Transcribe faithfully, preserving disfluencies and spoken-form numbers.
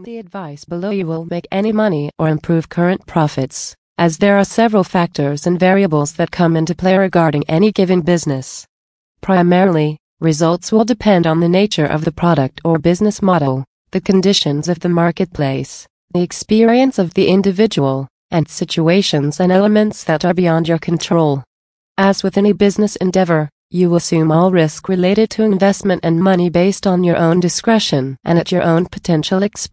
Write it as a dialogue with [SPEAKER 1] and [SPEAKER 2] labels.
[SPEAKER 1] the advice below you will make any money or improve current profits, as there are several factors and variables that come into play regarding any given business. Primarily, results will depend on the nature of the product or business model, the conditions of the marketplace, the experience of the individual, and situations and elements that are beyond your control. As with any business endeavor, you assume all risk related to investment and money based on your own discretion and at your own potential expense.